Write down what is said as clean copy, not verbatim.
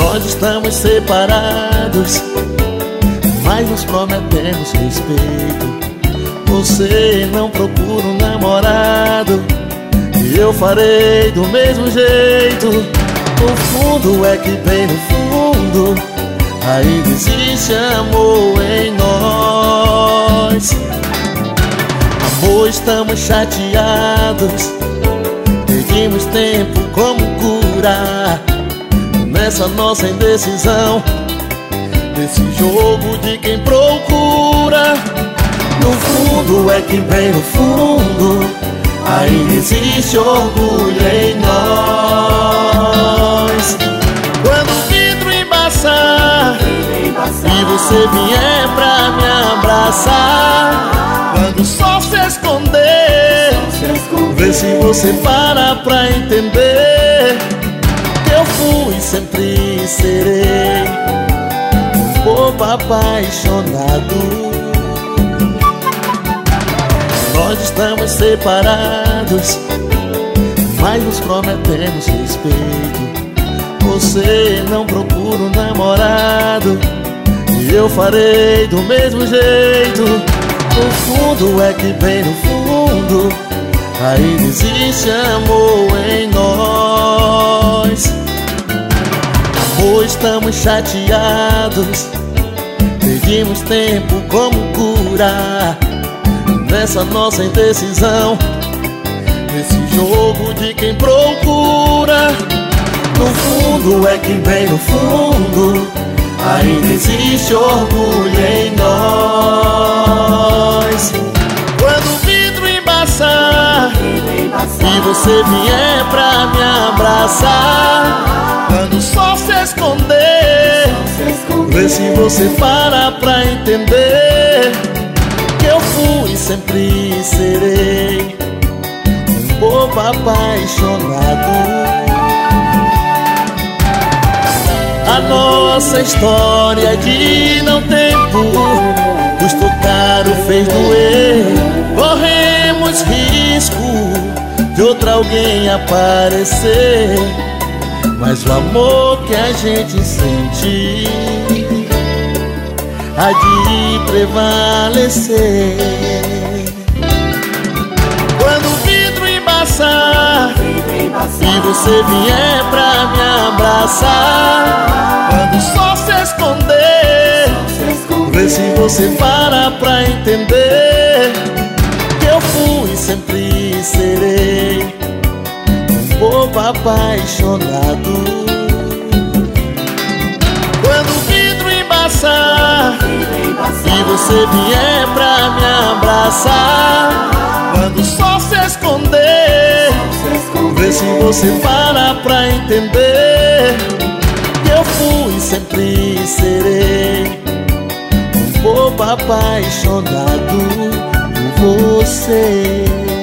Nós estamos separados, mas nos prometemos respeito. Você não procura um namorado e eu farei do mesmo jeito. No fundo é que bem no fundo ainda existe amor em nós. Amor, estamos chateados, pedimos tempo como curar nessa nossa indecisão, nesse jogo de quem procura. No fundo é que bem no fundo ainda existe orgulho em nós. Quando o vidro embaçar e você vier pra me abraçar, quando o sol se esconder, vê se você para pra entender que eu fui e sempre serei um povo apaixonado. Nós estamos separados, mas nos prometemos respeito. Você não procura um namorado e eu farei do mesmo jeito. No fundo é que bem no fundo ainda existe amor em nós. Amor, estamos chateados, pedimos tempo como curar nessa nossa indecisão, nesse jogo de quem procura. No fundo é que bem no fundo ainda existe orgulho em nós. Quando o vidro embaçar e você vier pra me abraçar, quando o sol se esconder, vê se você para pra entender que eu fui e sempre serei um povo apaixonado. A nossa história de não tempo custou caro, fez doer. Corremos risco de outra alguém aparecer, mas o amor que a gente sente há de prevalecer. Quando o vidro embaçar e você vier pra me abraçar, quando o sol se esconder, vê se você para pra entender que eu fui e sempre serei um povo apaixonado. Quando o vidro embaçar e você vier pra me abraçar, quando o sol se esconder, vê se você para pra entender que eu fui e sempre serei um povo apaixonado por você.